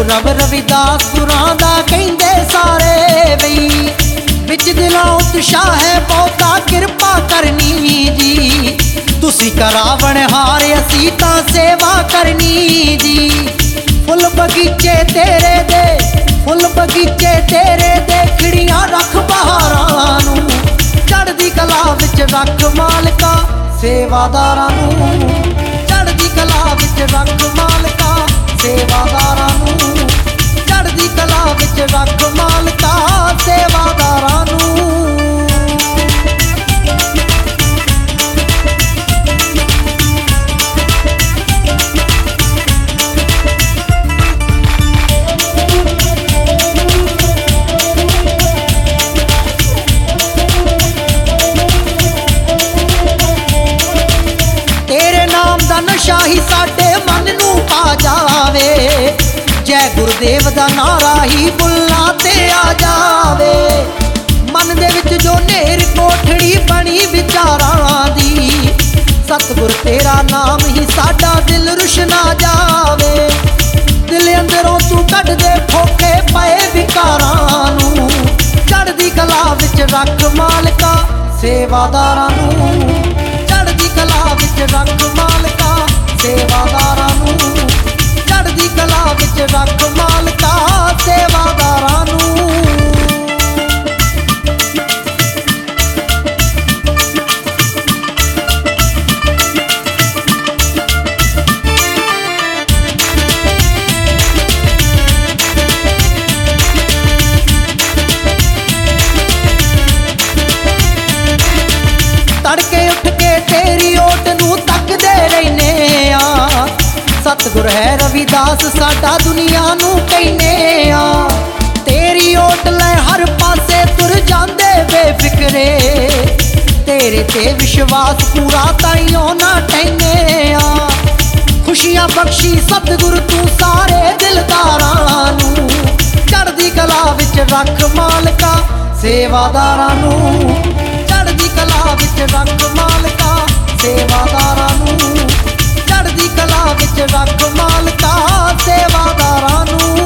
गुरपुरब रविदास गुरां दा कहिंदे सारे बई विच दिलों उत्साह है बहुता किरपा करनी जी तुसी करावण हार असी तां सेवा करनी जी फुल बगीचे तेरे दे फुल बगीचे तेरे दे खिड़ियां रख बहारां नूं चढ़दी कला विच रख मालका सेवादारां नूं चढ़दी कला विच रख मालका सेवादारां नूं चढ़दी कला विच रख मालका सेवादारां नूं शाही साडे मन नूं पा जावे जय गुरुदेव दा नारा ही बुल्लां ते आ जावे मन दे विच जो नेर कोठड़ी बनी विचारां दी सतगुर तेरा नाम ही साडा दिल रुशना जावे दिल अंदरों तू कढ दे फोके पए विकारां नूं चढ़दी कला विच रख मालका सेवादारां नूं चढ़दी कला विच रख मालका सेवादारां नूं चढ़दी कला विच रख मालका सेवादारां नूं तड़के उठ के तेरी ओट नूं तकदे रहने आ सतगुर है रविदास साडा दुनिया नूं कहने आ तेरी ओट लै हर पासे तुर जांदे बेफिक्रे तेरे ते विश्वास पूरा ताइयों ना टहने आ खुशियां बख्शी सतगुर तू सारे दिलदारां नूं चढ़दी कला विच रख मालका सेवादारां नूं चढ़दी कला विच रख मालका सेवादारां नूं चढ़दी कला विच रख मालका सेवादारां नूं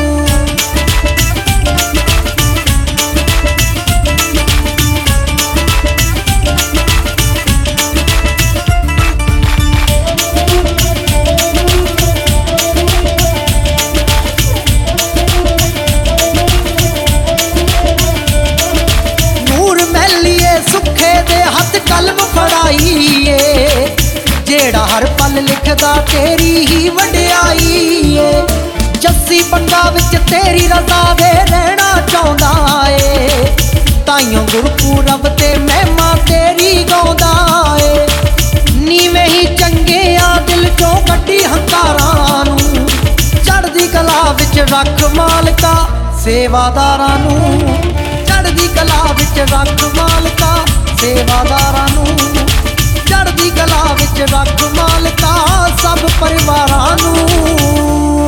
सुखे दे हथ कलम फड़ाईए जेड़ा हर पल लिखदा तेरी ही वडियाई जस्सी पंगा विच तेरी रज़ा दे रहना चाहुंदा ए ताइयों गुरपुरब ते महिमा तेरी गाउंदा ए नीवें ही चंगे आ दिल चों कड्डी हंकारां नूं चढ़दी कला विच रख मालका सेवादारां नूं चढ़दी कला विच रख मालका सेवादारां नूं चढ़दी कला विच रख मालका सब परिवारां नूं